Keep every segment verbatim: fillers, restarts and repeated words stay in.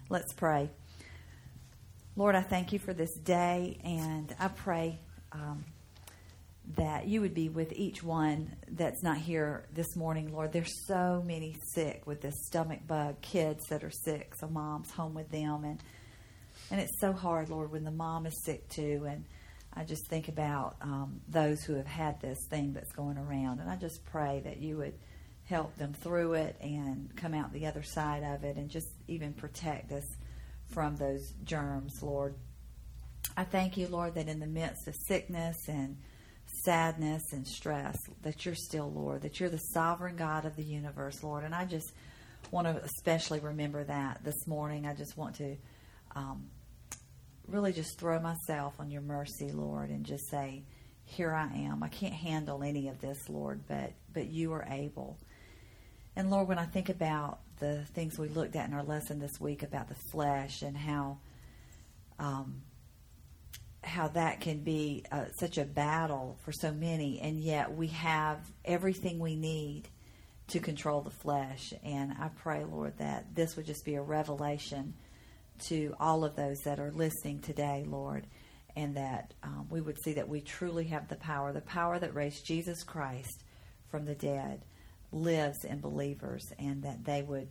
Let's pray. Lord, I thank you for this day, and I pray um, that you would be with each one that's not here this morning, Lord. There's so many sick with this stomach bug, kids that are sick, so mom's home with them, and and it's so hard, Lord, when the mom is sick too, and I just think about um, those who have had this thing that's going around, and I just pray that you would help them through it and come out the other side of it and just even protect us from those germs, Lord. I thank you, Lord, that in the midst of sickness and sadness and stress, that you're still, Lord, that you're the sovereign God of the universe, Lord. And I just want to especially remember that this morning. I just want to um, really just throw myself on your mercy, Lord, and just say, here I am. I can't handle any of this, Lord, but but you are able. And Lord, when I think about the things we looked at in our lesson this week about the flesh and how um, how that can be uh, such a battle for so many, and yet we have everything we need to control the flesh. And I pray, Lord, that this would just be a revelation to all of those that are listening today, Lord, and that um, we would see that we truly have the power, the power that raised Jesus Christ from the dead lives in believers, and that they would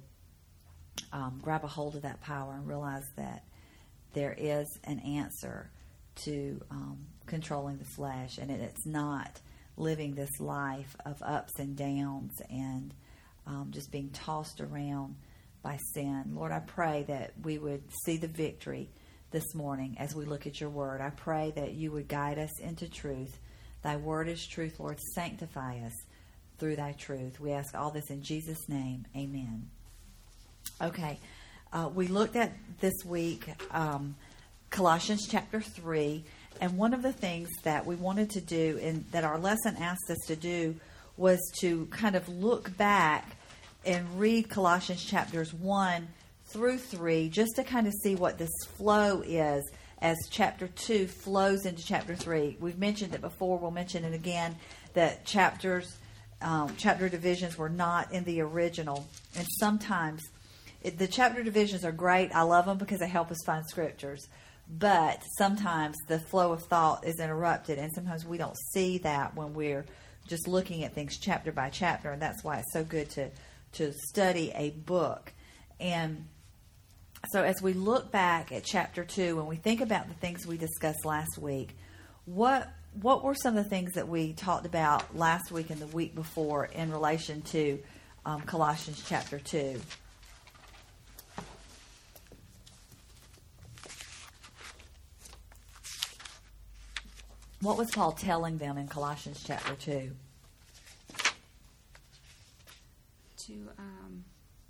um, grab a hold of that power and realize that there is an answer to um, controlling the flesh, and it, it's not living this life of ups and downs and um, just being tossed around by sin. Lord, I pray that we would see the victory this morning as we look at your word. I pray that you would guide us into truth. Thy word is truth, Lord. Sanctify us through thy truth. We ask all this in Jesus' name. Amen. Okay. Uh, we looked at this week um, Colossians chapter three, and one of the things that we wanted to do and that our lesson asked us to do was to kind of look back and read Colossians chapters one through three, just to kind of see what this flow is as chapter two flows into chapter three. We've mentioned it before. We'll mention it again, that chapters, um, chapter divisions were not in the original. And sometimes it, the chapter divisions are great. I love them because they help us find scriptures. But sometimes the flow of thought is interrupted, and sometimes we don't see that when we're just looking at things chapter by chapter. And that's why it's so good to, to study a book. And so as we look back at chapter two, and we think about the things we discussed last week, what what were some of the things that we talked about last week and the week before in relation to um, Colossians chapter two? What was Paul telling them in Colossians chapter two? To um,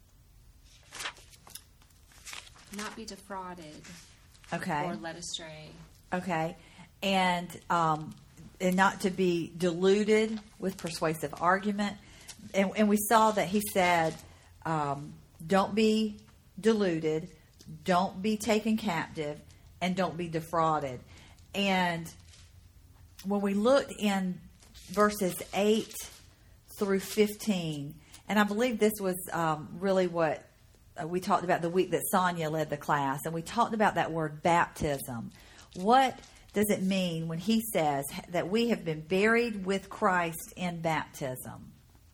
not be defrauded, Okay. or led astray. Okay. And um, and not to be deluded with persuasive argument. And, and we saw that he said, um, don't be deluded, don't be taken captive, and don't be defrauded. And when we looked in verses eight through fifteen, and I believe this was um, really what uh, we talked about the week that Sonia led the class, and we talked about that word baptism. What does it mean when he says that we have been buried with Christ in baptism?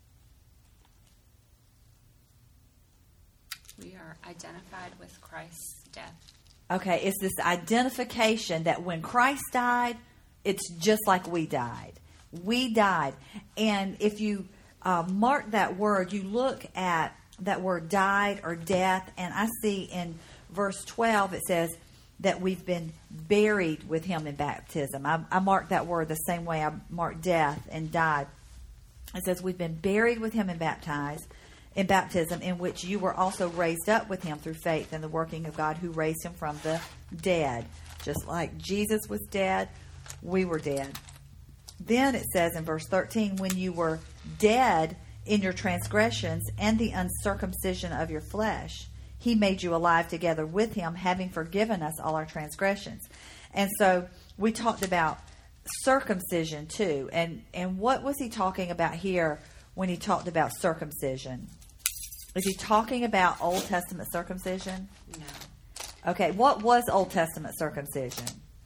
We are identified with Christ's death. Okay, it's this identification that when Christ died, it's just like we died. We died. And if you uh, mark that word, you look at that word died or death, and I see in verse twelve it says that we've been buried with him in baptism. I, I marked that word the same way I marked death and died. It says we've been buried with him in baptized, in baptism, in which you were also raised up with him through faith in the working of God who raised him from the dead. Just like Jesus was dead, we were dead. Then it says in verse thirteen, when you were dead in your transgressions and the uncircumcision of your flesh, he made you alive together with him, having forgiven us all our transgressions. And so we talked about circumcision too. And, and what was he talking about here when he talked about circumcision? Is he talking about Old Testament circumcision? No. Okay, what was Old Testament circumcision?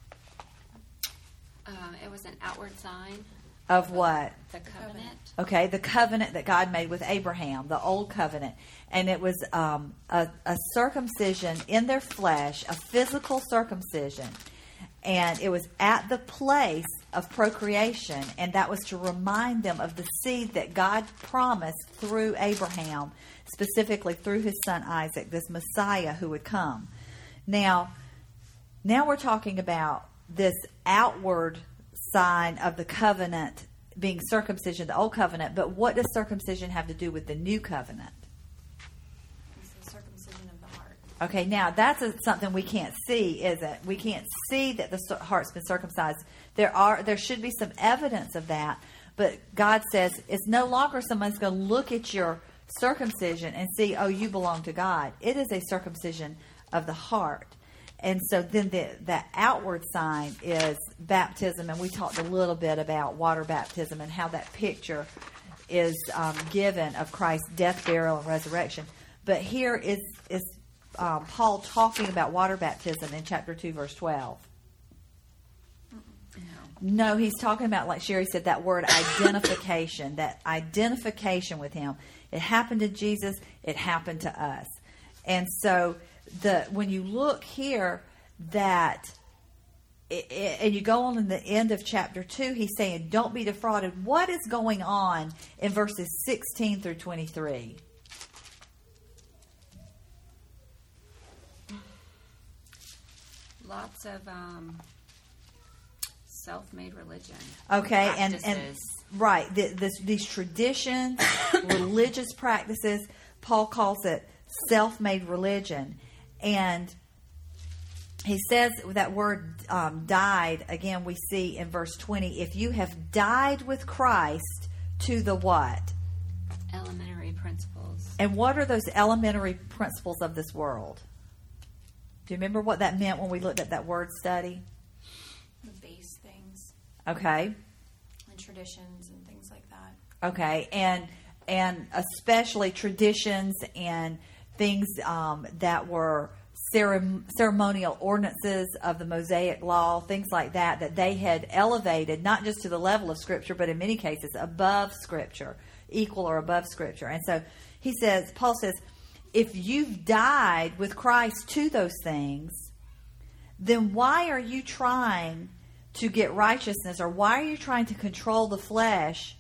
Um, it was an outward sign. Of what? The covenant. Okay, the covenant that God made with Abraham, the old covenant. And it was um, a, a circumcision in their flesh, a physical circumcision. And it was at the place of procreation, and that was to remind them of the seed that God promised through Abraham, specifically through his son Isaac, this Messiah who would come. Now, now we're talking about this outward sign of the covenant being circumcision, the old covenant, but what does circumcision have to do with the new covenant? It's the circumcision of the heart. Okay, now that's a, something we can't see, is it? We can't see that the heart's been circumcised. There are, there should be some evidence of that, but God says it's no longer someone's going to look at your circumcision and see, oh, you belong to God. It is a circumcision of the heart. And so then the, the outward sign is baptism, and we talked a little bit about water baptism and how that picture is um, given of Christ's death, burial, and resurrection. But here is, is um, Paul talking about water baptism in chapter two, verse twelve. No. No, he's talking about, like Sherry said, that word identification, that identification with him. It happened to Jesus. It happened to us. And so the when you look here, that it, it, and you go on in the end of chapter two, he's saying, don't be defrauded. What is going on in verses sixteen through twenty-three? Lots of um, self-made religion. Okay, and, and practices. right, the, this, these traditions, religious practices, Paul calls it self-made religion. And he says that word um, died, again, we see in verse twenty, if you have died with Christ to the what? Elementary principles. And what are those elementary principles of this world? Do you remember what that meant when we looked at that word study? The base things Okay. and traditions and things like that. Okay, and and especially traditions and things um, that were cerem- ceremonial ordinances of the Mosaic Law, things like that, that they had elevated, not just to the level of Scripture, but in many cases above Scripture, equal or above Scripture. And so he says, Paul says, if you've died with Christ to those things, then why are you trying to get righteousness, or why are you trying to control the flesh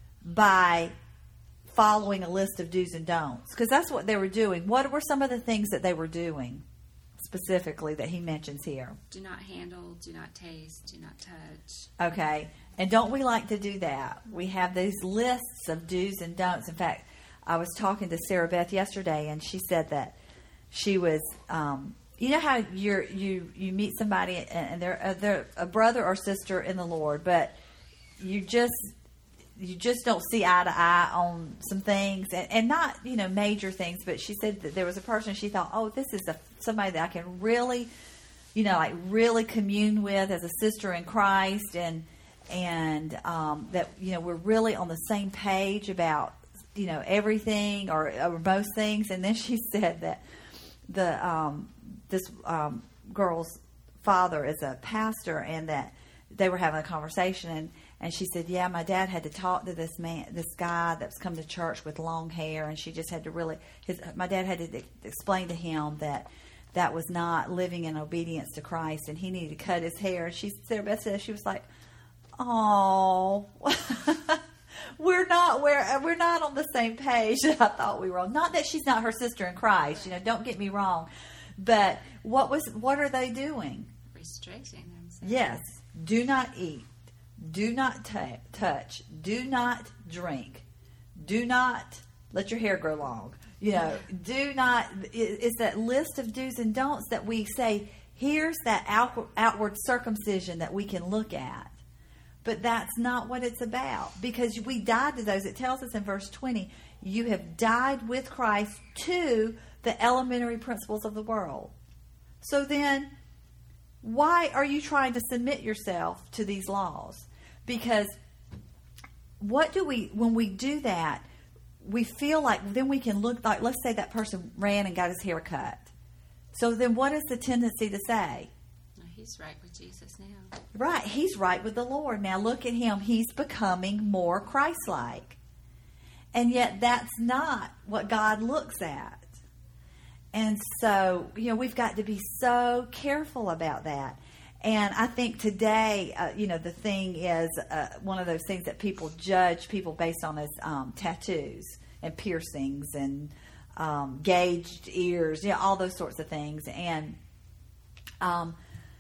by following a list of do's and don'ts? Because that's what they were doing. What were some of the things that they were doing specifically that he mentions here? Do not handle, do not taste, do not touch. Okay. And don't we like to do that? We have these lists of do's and don'ts. In fact, I was talking to Sarah Beth yesterday, and she said that she was, um, you know how you're, you you meet somebody and, and they're, uh, they're a brother or sister in the Lord, but you just you just don't see eye to eye on some things, and, and not, you know, major things, but she said that there was a person she thought, oh, this is a, somebody that I can really, you know, like really commune with as a sister in Christ, and and um, that, you know, we're really on the same page about, you know, everything or, or most things. And then she said that the um, this um, girl's father is a pastor, and that they were having a conversation, and And she said, yeah, my dad had to talk to this man, this guy that's come to church with long hair, and she just had to really, his, my dad had to explain to him that that was not living in obedience to Christ, and he needed to cut his hair. And she, Sarah Beth said, she was like, oh, we're not, we're, we're not on the same page that I thought we were on. Not that she's not her sister in Christ, you know, don't get me wrong. But what was, what are they doing? Restricting themselves. Yes. Do not eat. Do not t- touch. Do not drink. Do not let your hair grow long. You know, do not. It's that list of do's and don'ts that we say, here's that out- outward circumcision that we can look at. But that's not what it's about, because we died to those. It tells us in verse twenty, you have died with Christ to the elementary principles of the world. So then, why are you trying to submit yourself to these laws? Because what do we, when we do that, we feel like then we can look like, let's say that person ran and got his hair cut. So then what is the tendency to say? Well, he's right with Jesus now. Right, he's right with the Lord. Now look at him. He's becoming more Christ-like. And yet that's not what God looks at. And so, you know, we've got to be so careful about that. And I think today, uh, you know, the thing is uh, one of those things that people judge people based on is um, tattoos and piercings and um, gauged ears, you know, all those sorts of things. And, um,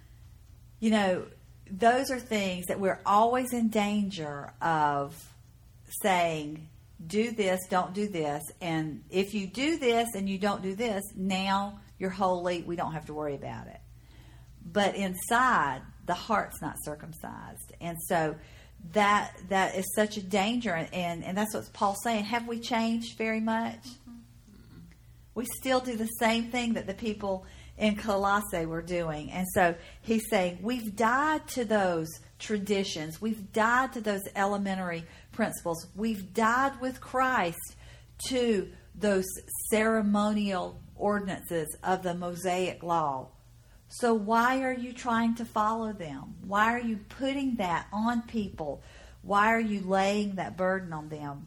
you know, those are things that we're always in danger of saying, do this, don't do this. And if you do this and you don't do this, now you're holy. We don't have to worry about it. But inside, the heart's not circumcised. And so that that is such a danger. And, and that's what Paul's saying. Have we changed very much? Mm-hmm. We still do the same thing that the people in Colossae were doing. And so he's saying, we've died to those traditions. We've died to those elementary principles. We've died with Christ to those ceremonial ordinances of the Mosaic law. So why are you trying to follow them? Why are you putting that on people? Why are you laying that burden on them?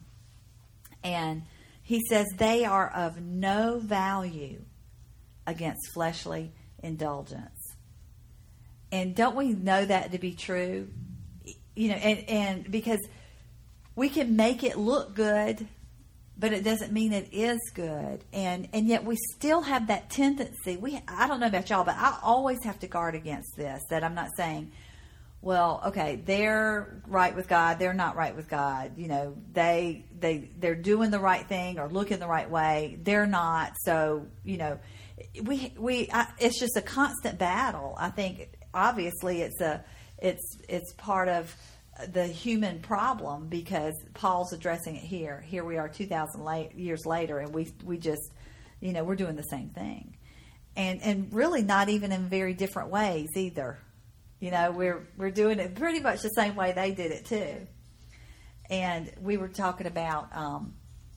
And he says they are of no value against fleshly indulgence. And don't we know that to be true? You know, and, and because we can make it look good, but it doesn't mean it is good. And and yet we still have that tendency. We I don't know about y'all, but I always have to guard against this, that I'm not saying, well, okay, they're right with God, they're not right with God. You know, they they they're doing the right thing or looking the right way. They're not. So, you know, we we I, it's just a constant battle. I think obviously it's a it's it's part of the human problem, because Paul's addressing it here. Here we are two thousand late, years later, and we we just, you know, we're doing the same thing. And and really not even in very different ways either. You know, we're we're doing it pretty much the same way they did it too. And we were talking about um,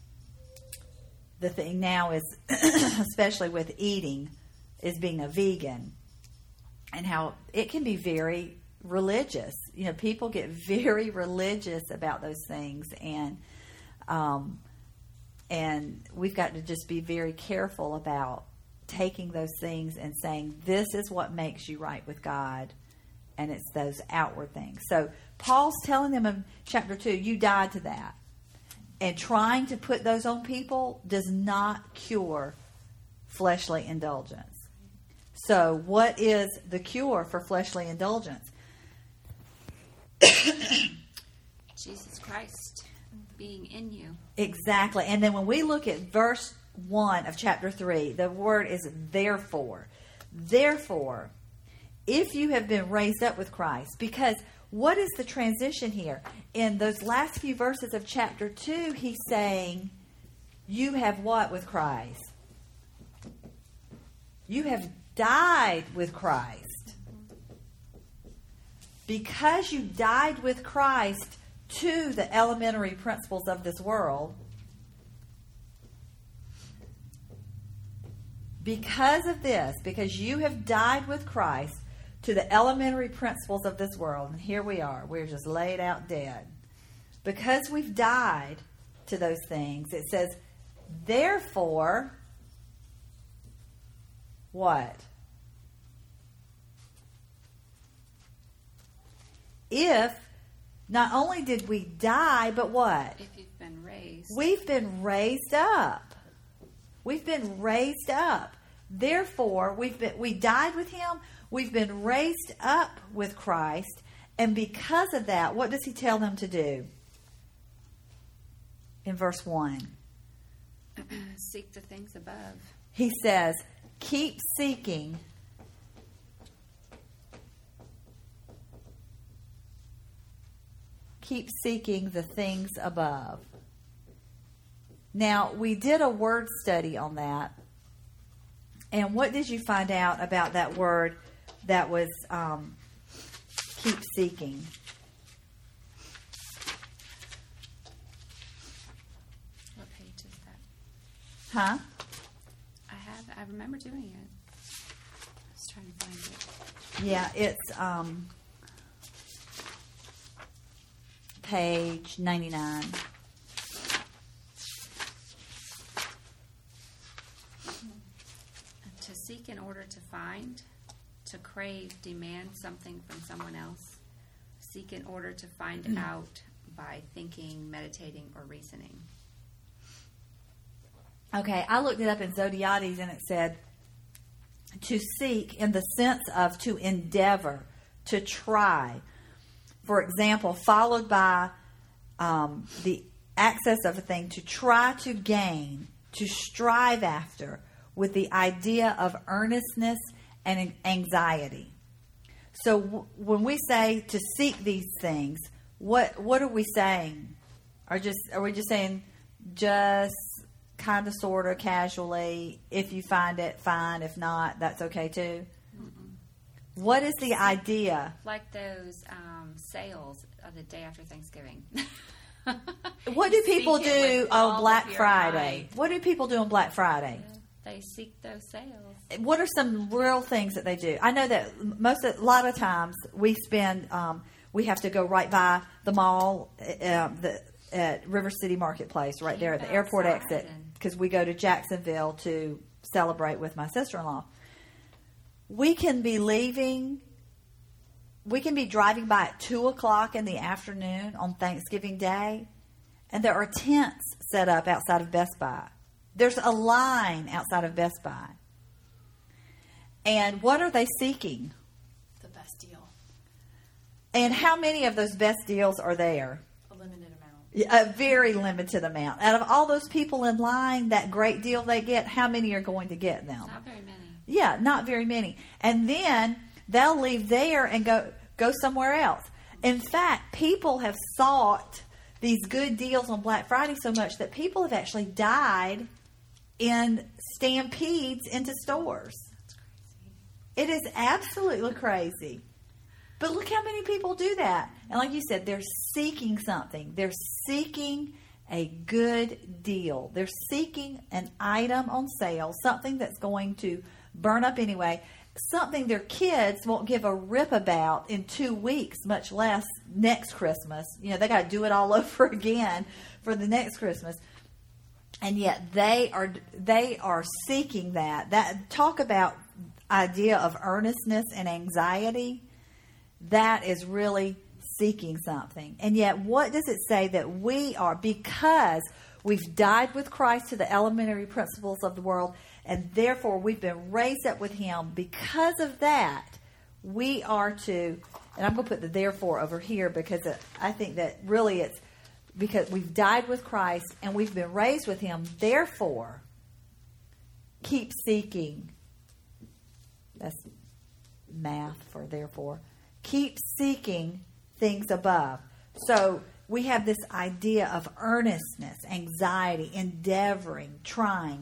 the thing now is, especially with eating, is being a vegan, and how it can be very religious. You know, people get very religious about those things, and um, and we've got to just be very careful about taking those things and saying, this is what makes you right with God, and it's those outward things. So Paul's telling them in chapter two, you died to that, and trying to put those on people does not cure fleshly indulgence. So what is the cure for fleshly indulgence? Jesus Christ being in you. Exactly. And then when we look at verse one of chapter three, the word is therefore. Therefore, if you have been raised up with Christ, because what is the transition here? In those last few verses of chapter two, he's saying, you have what with Christ? You have died with Christ. Because you died with Christ to the elementary principles of this world, because of this, because you have died with Christ to the elementary principles of this world, and here we are, we're just laid out dead. Because we've died to those things, it says, therefore, what? If not only did we die, but what? If you've been raised. We've been raised up. We've been raised up. Therefore, we've been we died with him. We've been raised up with Christ. And because of that, what does he tell them to do? In verse one. Seek the things above. He says, keep seeking Keep seeking the things above. Now, we did a word study on that. And what did you find out about that word that was um, keep seeking? What page is that? Huh? I have. I remember doing it. Yeah, it's um, page ninety-nine. To seek in order to find, to crave, demand something from someone else, seek in order to find out by thinking, meditating, or reasoning. Okay, I looked it up in Zodiates and it said to seek in the sense of to endeavor, to try. For example, followed by um, the access of a thing, to try to gain, to strive after, with the idea of earnestness and anxiety. So w- when we say to seek these things, what what are we saying? Are just are we just saying just kind of, sort of, casually, if you find it, fine. If not, that's okay too? Mm-mm. What is the idea? Like those um, sales of the day after Thanksgiving. What do people do on Black Friday? Mind. What do people do on Black Friday? Yeah, they seek those sales. What are some real things that they do? I know that most of, a lot of times we spend, um, we have to go right by the mall, uh, the at River City Marketplace, right there at the airport exit, because we go to Jacksonville to celebrate with my sister-in-law. We can be leaving, we can be driving by at two o'clock in the afternoon on Thanksgiving Day, and there are tents set up outside of Best Buy. There's a line outside of Best Buy. And what are they seeking? The best deal. And how many of those best deals are there? A limited amount. A very limited amount. Out of all those people in line, that great deal they get, how many are going to get them? Not very many. Yeah, not very many. And then they'll leave there and go go somewhere else. In fact, people have sought these good deals on Black Friday so much that people have actually died in stampedes into stores. That's crazy. It is absolutely crazy. But look how many people do that. And like you said, they're seeking something. They're seeking a good deal. They're seeking an item on sale, something that's going to burn up anyway, something their kids won't give a rip about in two weeks, much less next Christmas. You know, they got to do it all over again for the next Christmas. And yet they are they are seeking that. That talk about idea of earnestness and anxiety. That is really seeking something. And yet, what does it say that we are? Because we've died with Christ to the elementary principles of the world, and therefore we've been raised up with Him. Because of that, we are to, and I'm going to put the therefore over here because it, I think that really it's because we've died with Christ and we've been raised with Him. Therefore, keep seeking. That's math for therefore. Keep seeking things above. So we have this idea of earnestness, anxiety, endeavoring, trying.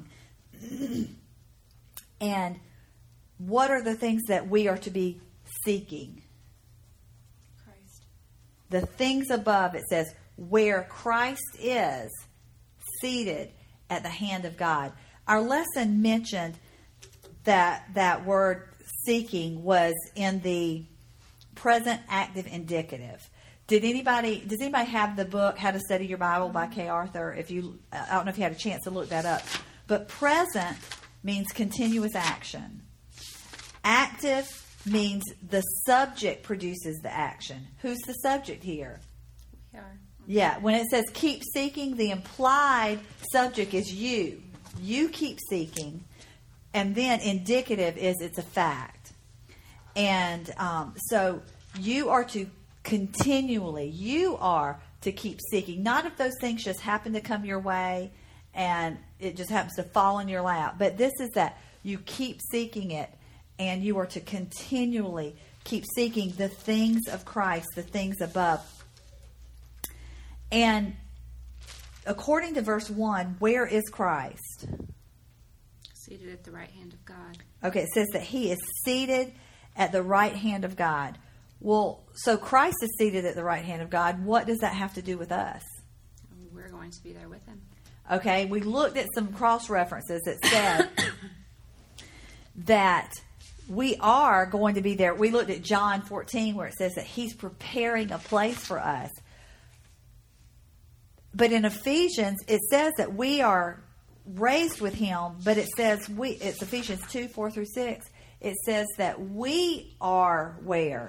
And what are the things that we are to be seeking? Christ. The things above, it says, where Christ is seated at the hand of God. Our lesson mentioned that that word seeking was in the present active indicative. Did anybody, does anybody have the book, How to Study Your Bible by Kay Arthur? If you, I don't know if you had a chance to look that up. But present means continuous action. Active means the subject produces the action. Who's the subject here? We are. Yeah, when it says keep seeking, the implied subject is you. You keep seeking. And then indicative is it's a fact. And um, so you are to continually, you are to keep seeking. Not if those things just happen to come your way and it just happens to fall in your lap. But this is that you keep seeking it and you are to continually keep seeking the things of Christ, the things above. And according to verse one, where is Christ? Seated at the right hand of God. Okay, it says that He is seated at the right hand of God. Well, so Christ is seated at the right hand of God. What does that have to do with us? We're going to be there with Him. Okay, we looked at some cross references that said that we are going to be there. We looked at John fourteen where it says that he's preparing a place for us. But in Ephesians, it says that we are raised with him, but it says we, it's Ephesians two, four through six. It says that we are where?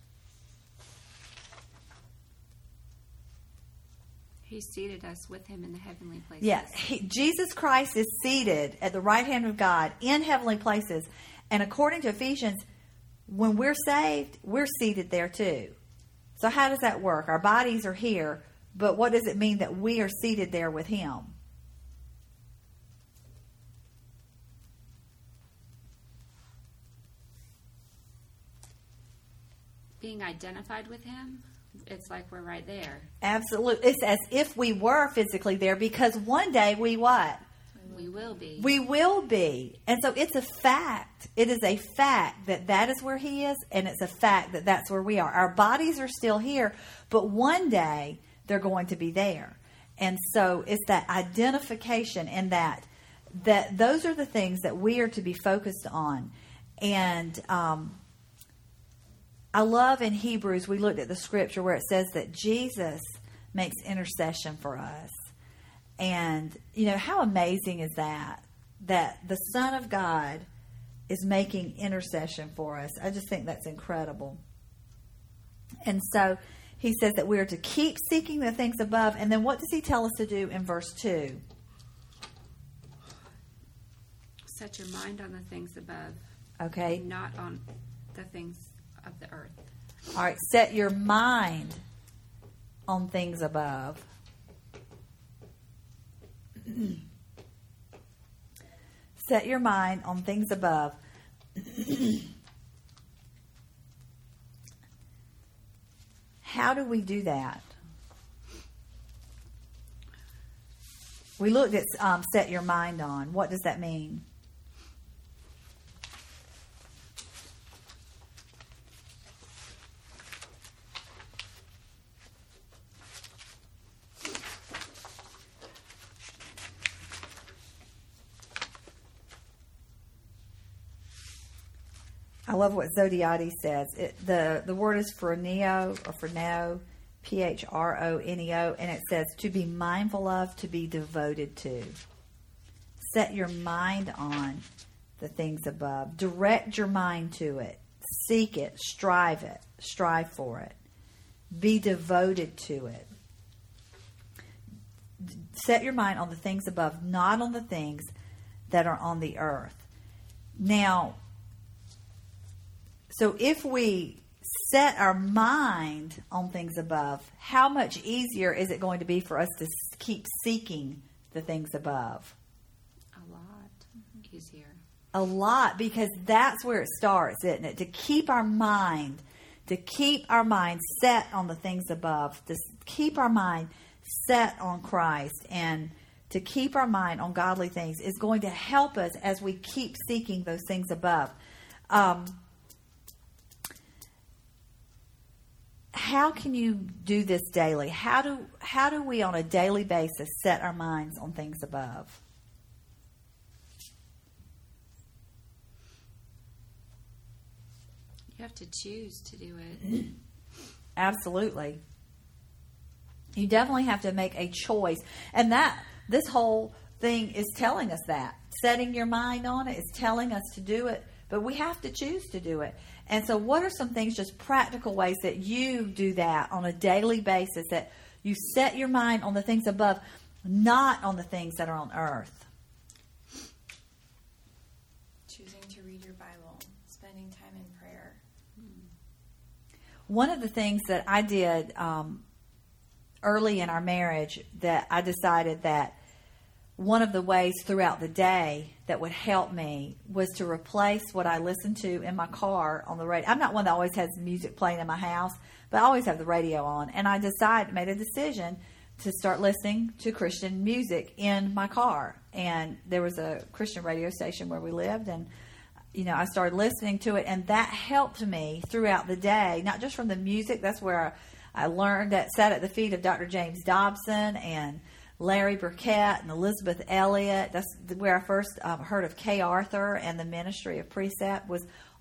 He seated us with him in the heavenly places. Yeah, he, Jesus Christ is seated at the right hand of God in heavenly places. And according to Ephesians, when we're saved, we're seated there too. So how does that work? Our bodies are here, but what does it mean that we are seated there with him? Being identified with him, it's like we're right there. Absolutely. It's as if we were physically there, because one day we what? We will be. We will be. And so it's a fact. It is a fact that that is where he is, and it's a fact that that's where we are. Our bodies are still here, but one day they're going to be there. And so it's that identification and that, that those are the things that we are to be focused on. And um, I love in Hebrews, we looked at the scripture where it says that Jesus makes intercession for us. And, you know, how amazing is that? That the Son of God is making intercession for us. I just think that's incredible. And so he says that we are to keep seeking the things above. And then what does he tell us to do in verse two? Set your mind on the things above. Okay. Not on the things of the earth. All right. Set your mind on things above. Set your mind on things above. How do we do that? We looked at um, set your mind on. What does that mean? I love what Zodiates says. It, the, the word is phroneo or phroneo, P H R O N E O, and it says to be mindful of, to be devoted to. Set your mind on the things above. Direct your mind to it. Seek it. Strive it. Strive for it. Be devoted to it. Set your mind on the things above, not on the things that are on the earth. Now, so if we set our mind on things above, how much easier is it going to be for us to keep seeking the things above? A lot easier. A lot, because that's where it starts, isn't it? To keep our mind, to keep our mind set on the things above, to keep our mind set on Christ, and to keep our mind on godly things is going to help us as we keep seeking those things above. Um, How can you do this daily? How do how do we on a daily basis set our minds on things above? You have to choose to do it. Absolutely. You definitely have to make a choice. And that this whole thing is telling us that. Setting your mind on it is telling us to do it, but we have to choose to do it. And so what are some things, just practical ways that you do that on a daily basis, that you set your mind on the things above, not on the things that are on earth? Choosing to read your Bible, spending time in prayer. One of the things that I did um, early in our marriage, that I decided that one of the ways throughout the day that would help me was to replace what I listen to in my car on the radio. I'm not one that always has music playing in my house, but I always have the radio on. And I decided, made a decision to start listening to Christian music in my car. And there was a Christian radio station where we lived, and you know, I started listening to it, and that helped me throughout the day, not just from the music. That's where I learned, that sat at the feet of Doctor James Dobson and Larry Burkett and Elizabeth Elliot. That's where I first um, heard of Kay Arthur and the ministry of Precept, was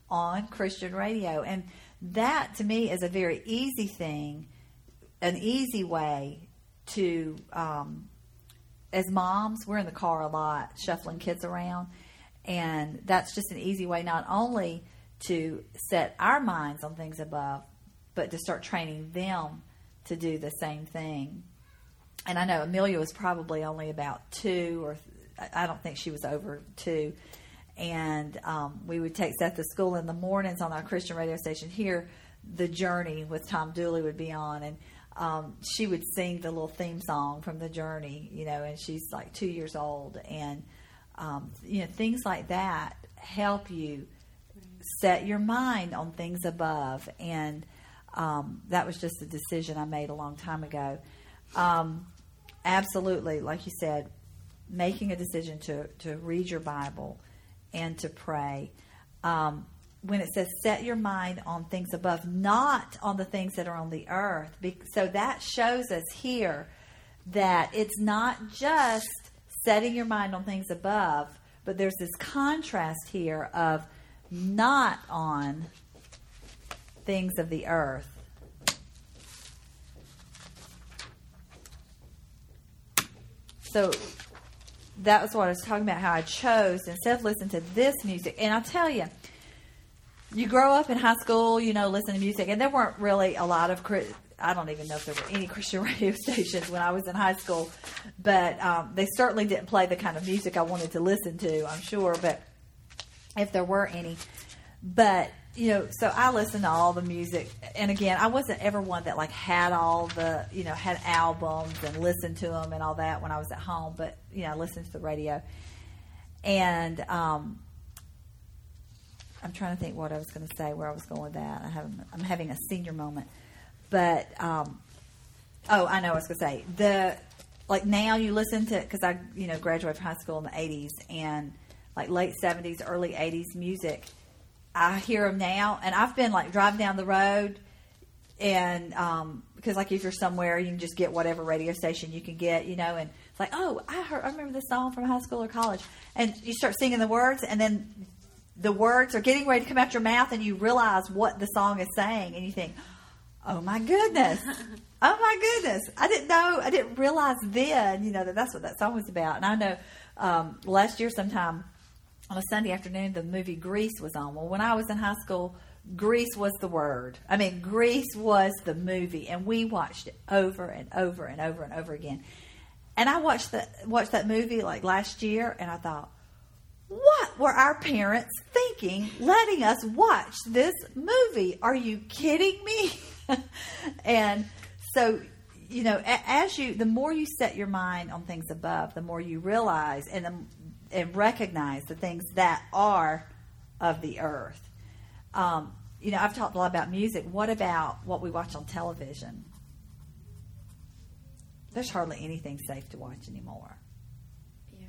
on Christian radio. And that, to me, is a very easy thing, an easy way to, um, as moms, we're in the car a lot, shuffling kids around. And that's just an easy way not only to set our minds on things above, but to start training them to do the same thing. And I know Amelia was probably only about two, or I don't think she was over two. And um, we would take Seth to school in the mornings on our Christian radio station here. The Journey with Tom Dooley would be on, and um, she would sing the little theme song from The Journey, you know, and she's like two years old. And, um, you know, things like that help you set your mind on things above. And um, that was just a decision I made a long time ago. Um, absolutely, like you said, making a decision to, to read your Bible and to pray. Um, when it says set your mind on things above, not on the things that are on the earth. So that shows us here that it's not just setting your mind on things above, but there's this contrast here of not on things of the earth. So that was what I was talking about, how I chose, instead of listening to this music. And I'll tell you, you grow up in high school, you know, listening to music, and there weren't really a lot of, I don't even know if there were any Christian radio stations when I was in high school, but um, they certainly didn't play the kind of music I wanted to listen to, I'm sure, but if there were any. But, you know, so I listened to all the music, and again, I wasn't ever one that, like, had all the, you know, had albums and listened to them and all that when I was at home, but, you know, I listened to the radio. And um, I'm trying to think what I was going to say, where I was going with that. I have, I'm having a senior moment. But, um, oh, I know what I was going to say. The, like, now you listen to, because I, you know, graduated from high school in the eighties, and, like, late seventies, early eighties music, I hear them now, and I've been, like, driving down the road, and, um, because, like, if you're somewhere, you can just get whatever radio station you can get, you know, and it's like, oh, I heard, I remember this song from high school or college, and you start singing the words, and then the words are getting ready to come out your mouth, and you realize what the song is saying, and you think, oh, my goodness. Oh, my goodness. I didn't know, I didn't realize then, you know, that that's what that song was about. And I know um, last year sometime on a Sunday afternoon, the movie Grease was on. Well, when I was in high school, Grease was the word. I mean, Grease was the movie, and we watched it over and over and over and over again. And I watched that, watched that movie like last year, and I thought, what were our parents thinking letting us watch this movie? Are you kidding me? And so, you know, as you, the more you set your mind on things above, the more you realize and, and recognize the things that are of the earth. Um, you know, I've talked a lot about music. What about what we watch on television? There's hardly anything safe to watch anymore. Yeah.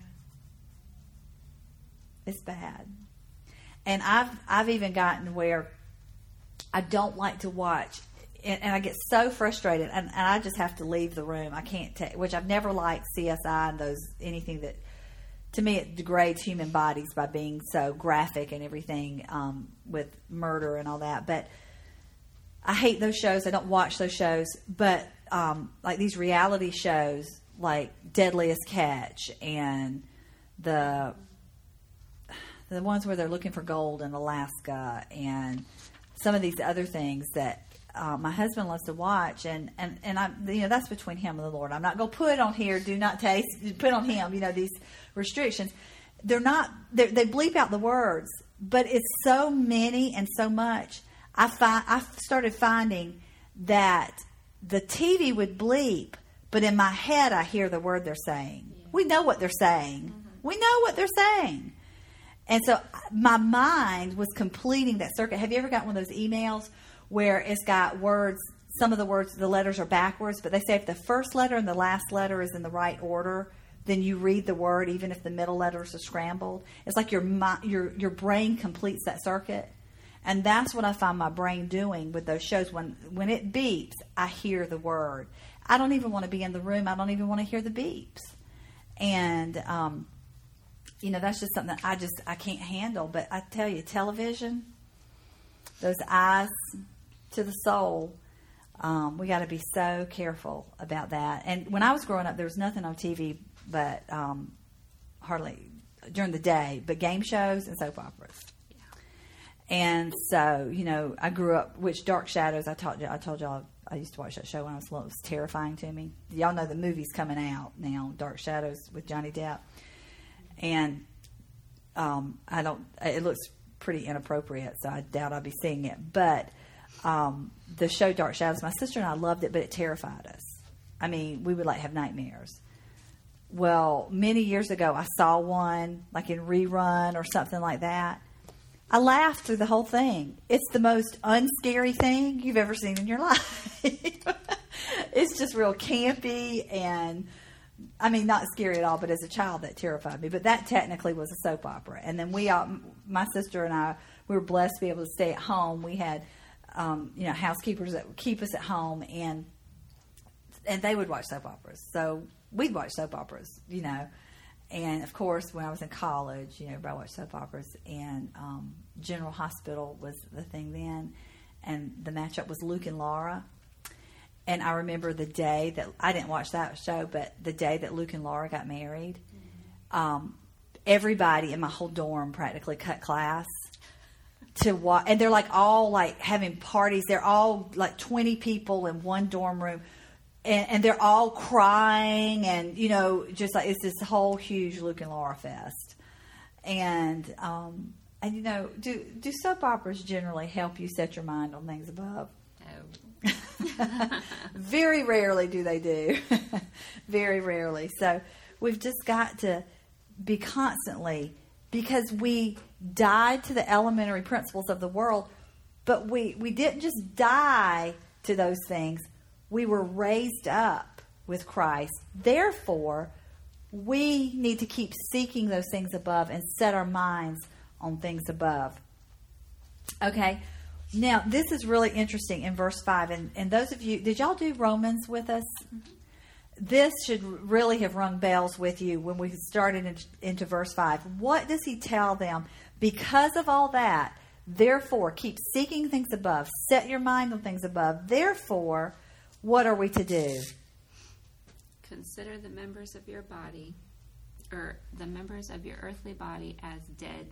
It's bad. And I've I've even gotten where I don't like to watch, and, and I get so frustrated, and, and I just have to leave the room. I can't take, which I've never liked C S I and those, anything that, to me, it degrades human bodies by being so graphic and everything, um, with murder and all that. But I hate those shows. I don't watch those shows. But um, like these reality shows, like Deadliest Catch and the the ones where they're looking for gold in Alaska, and some of these other things that uh, my husband loves to watch, and and and I, you know, that's between him and the Lord. I'm not going to put on here, do not taste, put on him, you know, these restrictions. They're not, they're, they bleep out the words, but it's so many and so much. I find I started finding that the T V would bleep, but in my head I hear the word they're saying. Yeah. We know what they're saying. Mm-hmm. We know what they're saying. And so my mind was completing that circuit. Have you ever gotten one of those emails where it's got words, some of the words, the letters are backwards, but they say if the first letter and the last letter is in the right order, then you read the word even if the middle letters are scrambled. It's like your your your brain completes that circuit. And that's what I find my brain doing with those shows. When when it beeps, I hear the word. I don't even want to be in the room. I don't even want to hear the beeps. And um You know, that's just something that I just, I can't handle. But I tell you, television, those eyes to the soul. Um, we got to be so careful about that. And when I was growing up, there was nothing on T V but um, hardly during the day, but game shows and soap operas. Yeah. And so, you know, I grew up. Which Dark Shadows? I told you. I told y'all. I used to watch that show when I was little. It was terrifying to me. Y'all know the movie's coming out now, Dark Shadows with Johnny Depp, and um, I don't. It looks pretty inappropriate, so I doubt I'll be seeing it. But um, the show Dark Shadows, my sister and I loved it, but it terrified us. I mean, we would like have nightmares. Well, many years ago, I saw one like in rerun or something like that. I laughed through the whole thing. It's the most unscary thing you've ever seen in your life. It's just real campy and, I mean, not scary at all, but as a child that terrified me. But that technically was a soap opera. And then we all, my sister and I, we were blessed to be able to stay at home. We had, um, you know, housekeepers that would keep us at home, and and they would watch soap operas. So we'd watch soap operas, you know. And, of course, when I was in college, you know, everybody watched soap operas. And um, General Hospital was the thing then. And the matchup was Luke and Laura. And I remember the day that, I didn't watch that show, but the day that Luke and Laura got married, mm-hmm. um, everybody in my whole dorm practically cut class to watch. And they're like all like having parties. They're all like twenty people in one dorm room. And, and they're all crying, and, you know, just like it's this whole huge Luke and Laura fest. And, um, and you know, do do soap operas generally help you set your mind on things above? No. Very rarely do they do. Very rarely. So we've just got to be constantly, because we died to the elementary principles of the world, but we, we didn't just die to those things. We were raised up with Christ. Therefore, we need to keep seeking those things above and set our minds on things above. Okay. Now, this is really interesting in verse five. And, and those of you, did y'all do Romans with us? Mm-hmm. This should really have rung bells with you when we started in, into verse five. What does he tell them? Because of all that, therefore, keep seeking things above. Set your mind on things above. Therefore, what are we to do? Consider the members of your body, or the members of your earthly body, as dead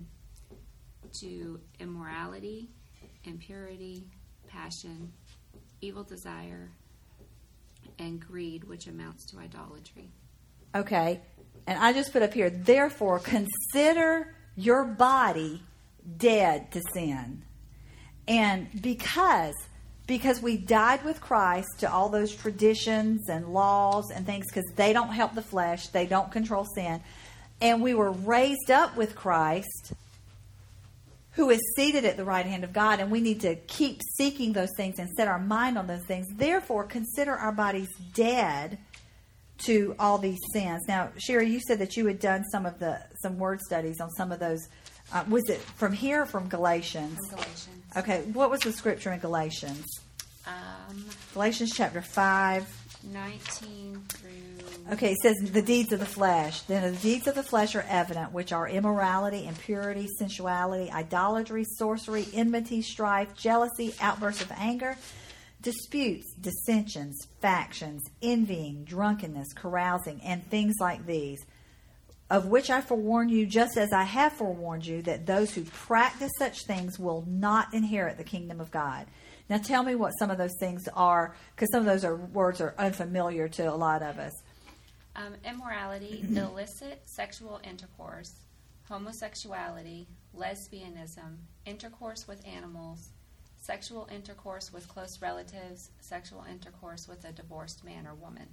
to immorality, impurity, passion, evil desire, and greed, which amounts to idolatry. Okay. And I just put up here, therefore, consider your body dead to sin. And because... Because we died with Christ to all those traditions and laws and things, because they don't help the flesh, they don't control sin. And we were raised up with Christ, who is seated at the right hand of God, and we need to keep seeking those things and set our mind on those things. Therefore, consider our bodies dead to all these sins. Now, Sherry, you said that you had done some of the some word studies on some of those. Uh, was it from here or from Galatians? From Galatians. Okay, what was the scripture in Galatians? Um, Galatians chapter five. nineteen through... Okay, it says, the deeds of the flesh. Then the deeds of the flesh are evident, which are immorality, impurity, sensuality, idolatry, sorcery, enmity, strife, jealousy, outbursts of anger, disputes, dissensions, factions, envying, drunkenness, carousing, and things like these, of which I forewarn you, just as I have forewarned you, that those who practice such things will not inherit the kingdom of God. Now tell me what some of those things are, because some of those are words are unfamiliar to a lot of us. Um, immorality, illicit sexual intercourse, homosexuality, lesbianism, intercourse with animals, sexual intercourse with close relatives, sexual intercourse with a divorced man or woman.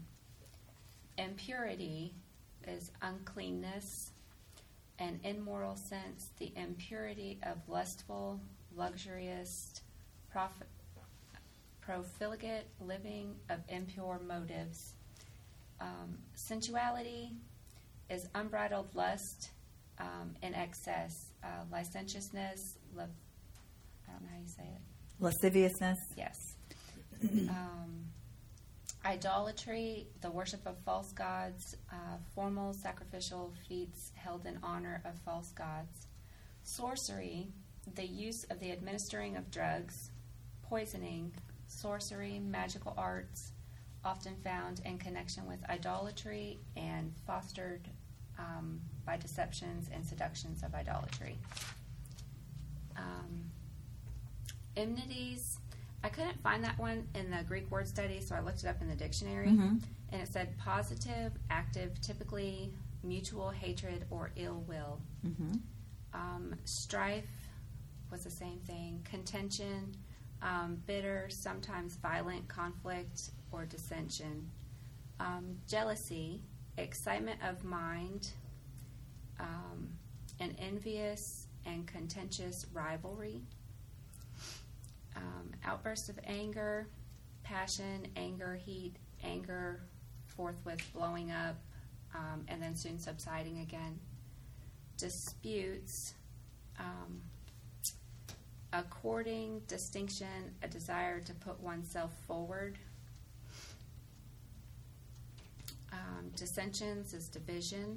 Impurity is uncleanness, and in moral sense, the impurity of lustful, luxurious, prof- profligate living of impure motives. Um, sensuality is unbridled lust um, in excess, uh, licentiousness, la- I don't know how you say it. Lasciviousness. Yes. um, idolatry, the worship of false gods, uh, formal sacrificial feats held in honor of false gods. Sorcery the use of the administering of drugs, poisoning, sorcery, magical arts, often found in connection with idolatry and fostered um, by deceptions and seductions of idolatry. Um, enmities, I couldn't find that one in the Greek word study, so I looked it up in the dictionary, Mm-hmm. and it said positive, active, typically mutual hatred or ill will. Mm-hmm. Um, strife was the same thing. Contention, um, bitter, sometimes violent conflict or dissension. Um, jealousy, excitement of mind, um, an envious and contentious rivalry. Um, outbursts of anger, passion, anger, heat, anger, forthwith blowing up, um, and then soon subsiding again. Disputes, um, a courting, distinction, a desire to put oneself forward. Um, dissensions is division.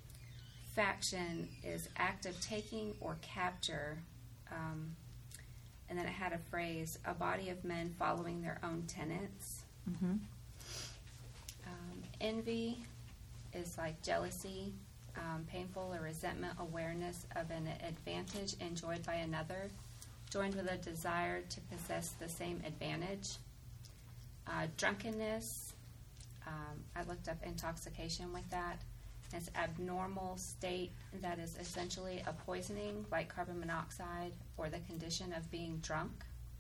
Faction is act of taking or capture. Um, and then it had a phrase, a body of men following their own tenets. Mm-hmm. Um, envy is like jealousy, um, painful or resentment, awareness of an advantage enjoyed by another, joined with a desire to possess the same advantage. Uh, drunkenness, um, I looked up intoxication with that. It's abnormal state that is essentially a poisoning like carbon monoxide or the condition of being drunk.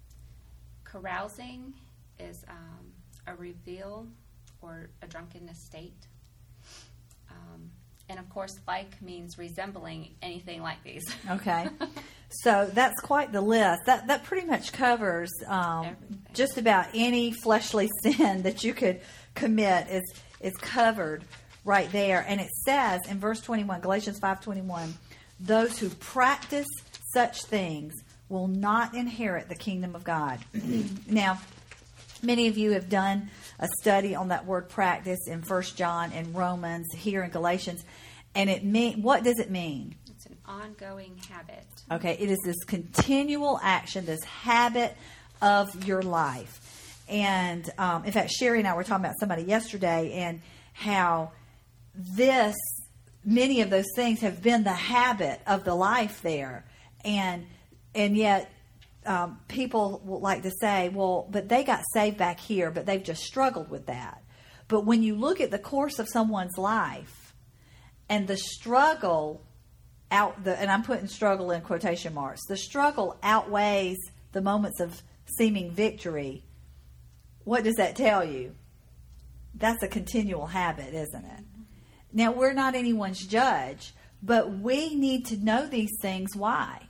Carousing is um, a reveal or a drunkenness state. Um, and of course, like means resembling anything like these. Okay. So that's quite the list. That that pretty much covers um, Everything. just about any fleshly sin that you could commit is is covered right there. And it says in verse twenty-one, Galatians five twenty-one, those who practice such things will not inherit the kingdom of God. Now, many of you have done a study on that word practice in First John and Romans, here in Galatians. And it mean, what does it mean? It's an ongoing habit. Okay, it is this continual action, this habit of your life. And um, in fact, Sherry and I were talking about somebody yesterday and how this, many of those things have been the habit of the life there. And and yet um, people will like to say, well, but they got saved back here, but they've just struggled with that. But when you look at the course of someone's life and the struggle out the, and I'm putting struggle in quotation marks, the struggle outweighs the moments of seeming victory, what does that tell you? That's a continual habit, isn't it? Now, we're not anyone's judge, but we need to know these things. Why?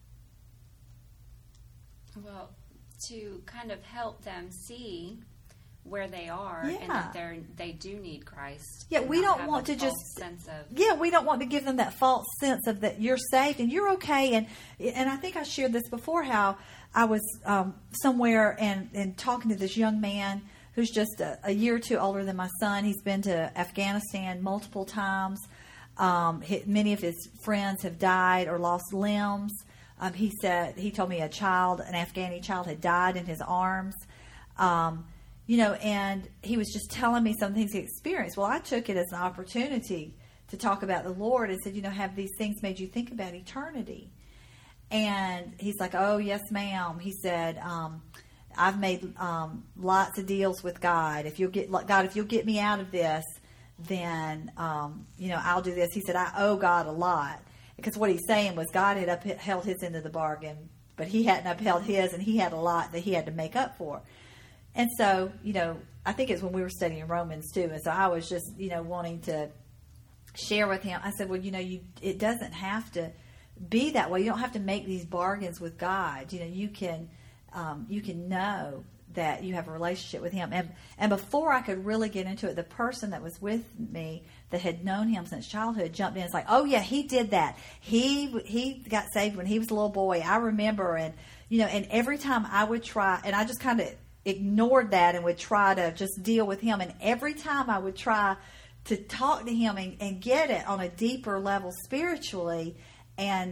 Well, to kind of help them see where they are Yeah. and that they they do need Christ. Yeah, and we not don't have want a to false just- sense of Yeah, we don't want to give them that false sense of that you're saved and you're okay. And and I think I shared this before, how I was um, somewhere and, and talking to this young man who's just a, a year or two older than my son. He's been to Afghanistan multiple times. Um, he, many of his friends have died or lost limbs. Um, he said, he told me a child, an Afghani child, had died in his arms. Um, you know, and he was just telling me some things he experienced. Well, I took it as an opportunity to talk about the Lord and said, you know, have these things made you think about eternity? And he's like, oh, yes, ma'am. He said, um, I've made um, lots of deals with God. If you'll get, God, if you'll get me out of this, then, um, you know, I'll do this. He said, I owe God a lot. Because what he's saying was God had upheld his end of the bargain, but he hadn't upheld his, and he had a lot that he had to make up for. And so, you know, I think it's when we were studying Romans too, and so I was just, you know, wanting to share with him. I said, well, you know, you it doesn't have to be that way. You don't have to make these bargains with God. You know, you can um, you can know that you have a relationship with him. And and before I could really get into it, the person that was with me that had known him since childhood jumped in. It's like, oh yeah, he did that. He he got saved when he was a little boy. I remember, and you know, and every time I would try, and I just kind of ignored that and would try to just deal with him. And every time I would try to talk to him and, and get it on a deeper level spiritually, and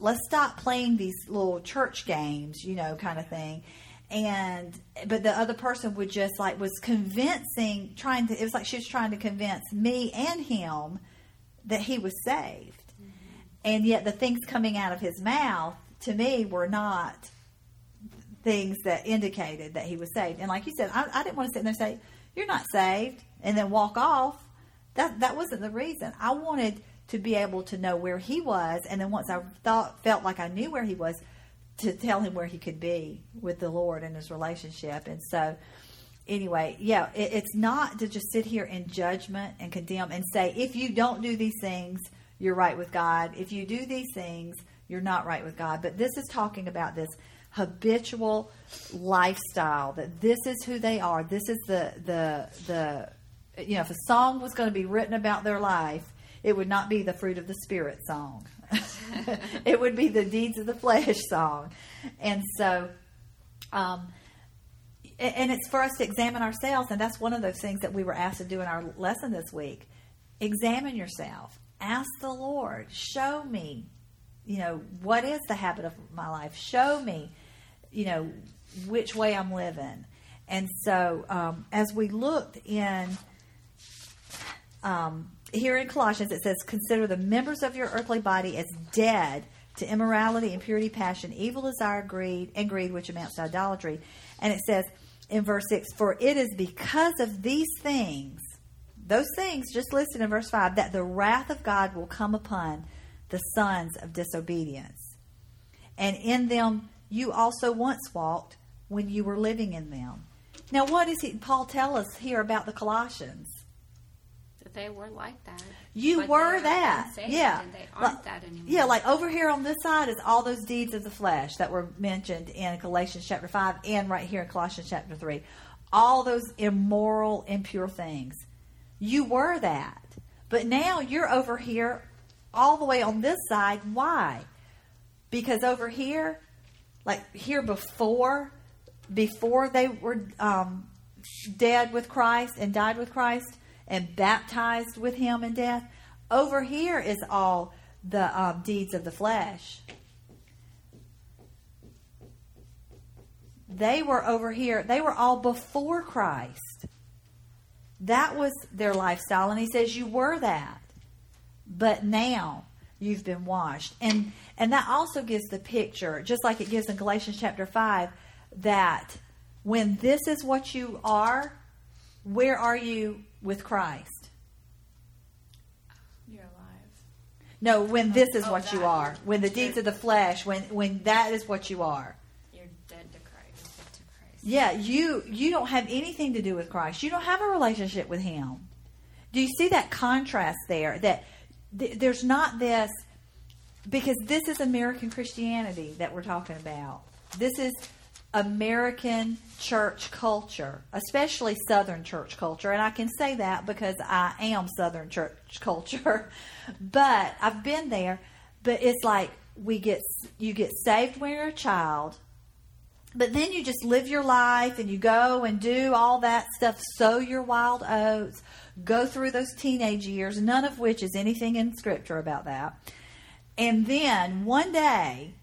let's stop playing these little church games, you know, kind of thing. And but the other person would just like was convincing, trying to. It was like she was trying to convince me and him that he was saved, mm-hmm. and yet the things coming out of his mouth to me were not things that indicated that he was saved. And like you said, I, I didn't want to sit there and say, "You're not saved," and then walk off. That that wasn't the reason. I wanted to be able to know where he was, and then once I thought felt like I knew where he was, to tell him where he could be with the Lord in his relationship. And so anyway, yeah, it, it's not to just sit here in judgment and condemn and say, if you don't do these things, you're right with God. If you do these things, you're not right with God. But this is talking about this habitual lifestyle, that this is who they are. This is the, the, the, you know, if a song was going to be written about their life, it would not be the fruit of the Spirit song. It would be the deeds of the flesh song. And so, um, and it's for us to examine ourselves. And that's one of those things that we were asked to do in our lesson this week. Examine yourself. Ask the Lord, show me, you know, what is the habit of my life? Show me, you know, which way I'm living. And so, um, as we looked in, um, here in Colossians, it says, consider the members of your earthly body as dead to immorality, impurity, passion, evil desire, greed, and greed, which amounts to idolatry. And it says in verse six, for it is because of these things, those things just listed in verse five, that the wrath of God will come upon the sons of disobedience. And in them you also once walked when you were living in them. Now, what does he, Paul tell us here about the Colossians? They were like that. You but were that. Yeah. And they aren't like, that anymore. Yeah, like over here on this side is all those deeds of the flesh that were mentioned in Galatians chapter five and right here in Colossians chapter three. All those immoral, impure things. You were that. But now you're over here all the way on this side. Why? Because over here, like here before, before they were um, dead with Christ and died with Christ, and baptized with him in death. Over here is all the um, deeds of the flesh. They were over here. They were all before Christ. That was their lifestyle. And he says, you were that. But now you've been washed. And, and that also gives the picture, just like it gives in Galatians chapter five, that when this is what you are, where are you with Christ? You're alive. No, when this is oh, what that. you are. When the deeds of the flesh, when when that is what you are. You're dead to Christ. Dead to Christ. Yeah, you you don't have anything to do with Christ. You don't have a relationship with him. Do you see that contrast there? That th- there's not this, because this is American Christianity that we're talking about. This is American church culture, especially Southern church culture. And I can say that because I am Southern church culture. But I've been there. But it's like we get you get saved when you're a child. But then you just live your life and you go and do all that stuff, sow your wild oats, go through those teenage years, none of which is anything in Scripture about that. And then one day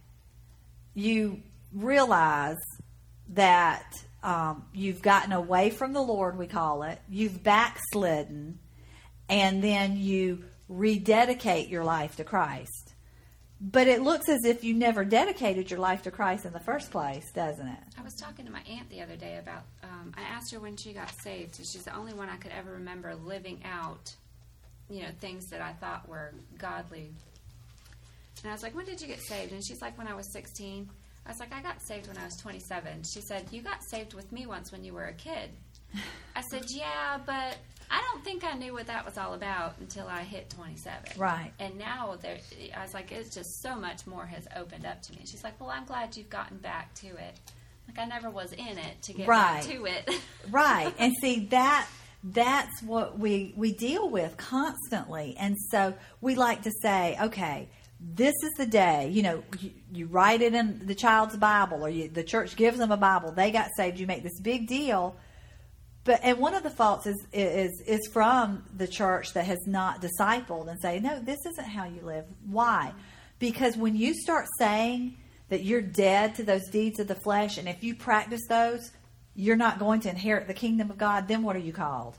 you realize that um, you've gotten away from the Lord, we call it. You've backslidden, and then you rededicate your life to Christ. But it looks as if you never dedicated your life to Christ in the first place, doesn't it? I was talking to my aunt the other day about, um, I asked her when she got saved, so she's the only one I could ever remember living out, you know, things that I thought were godly. And I was like, when did you get saved? And she's like, when I was sixteen. I was like, I got saved when I was twenty-seven. She said, you got saved with me once when you were a kid. I said, yeah, but I don't think I knew what that was all about until I hit twenty-seven. Right. And now, there, I was like, it's just so much more has opened up to me. And she's like, well, I'm glad you've gotten back to it. Like, I never was in it to get right. back to it. Right. And see, that that's what we, we deal with constantly. And so we like to say, okay, this is the day, you know, you, you write it in the child's Bible, or you, the church gives them a Bible. They got saved. You make this big deal. But, and one of the faults is, is, is from the church that has not discipled and say, no, this isn't how you live. Why? Because when you start saying that you're dead to those deeds of the flesh, and if you practice those, you're not going to inherit the kingdom of God, then what are you called?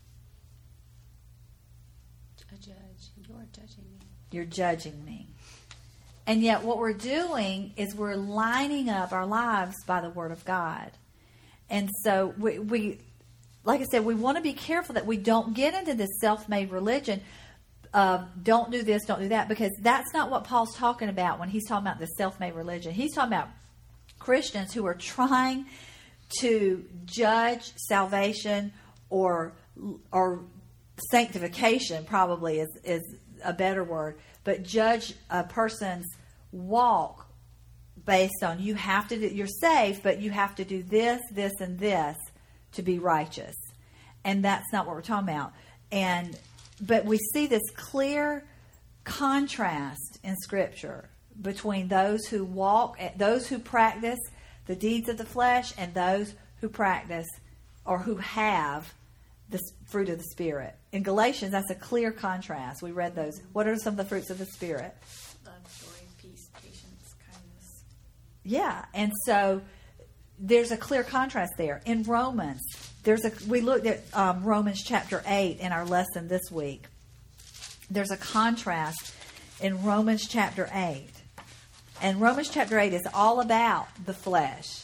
A judge. You're judging me. You're judging me. And yet what we're doing is we're lining up our lives by the Word of God. And so we, we like I said, we want to be careful that we don't get into this self-made religion of don't do this, don't do that, because that's not what Paul's talking about when he's talking about the self-made religion. He's talking about Christians who are trying to judge salvation or or sanctification, probably is, is a better word, but judge a person's walk based on you have to do, you're saved, but you have to do this, this, and this to be righteous. And that's not what we're talking about. And but we see this clear contrast in Scripture between those who walk, those who practice the deeds of the flesh, and those who practice or who have the fruit of the Spirit. In Galatians, that's a clear contrast. We read those. What are some of the fruits of the Spirit? Love, joy, peace, patience, kindness. Yeah, and so there's a clear contrast there. In Romans, there's a we looked at um, Romans chapter eight in our lesson this week. There's a contrast in Romans chapter eight. And Romans chapter eight is all about the flesh.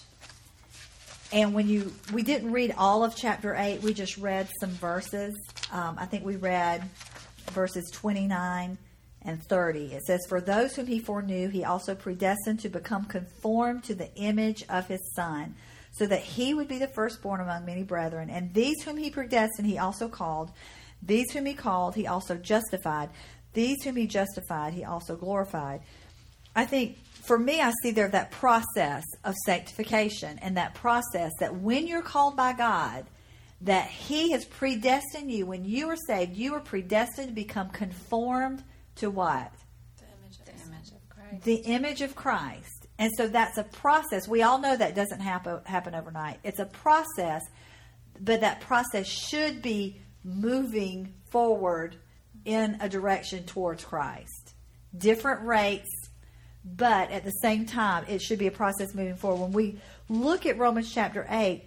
And when you, we didn't read all of chapter eight, we just read some verses. Um, I think we read verses twenty-nine and thirty. It says, "For those whom he foreknew, he also predestined to become conformed to the image of his Son, so that he would be the firstborn among many brethren. And these whom he predestined, he also called. These whom he called, he also justified. These whom he justified, he also glorified." I think, for me, I see there that process of sanctification, and that process that when you're called by God, that he has predestined you. When you are saved, you are predestined to become conformed to what? The image of, The image of Christ. The image of Christ. And so that's a process. We all know that doesn't happen, happen overnight. It's a process, but that process should be moving forward in a direction towards Christ. Different rates, but at the same time, it should be a process moving forward. When we look at Romans chapter eight,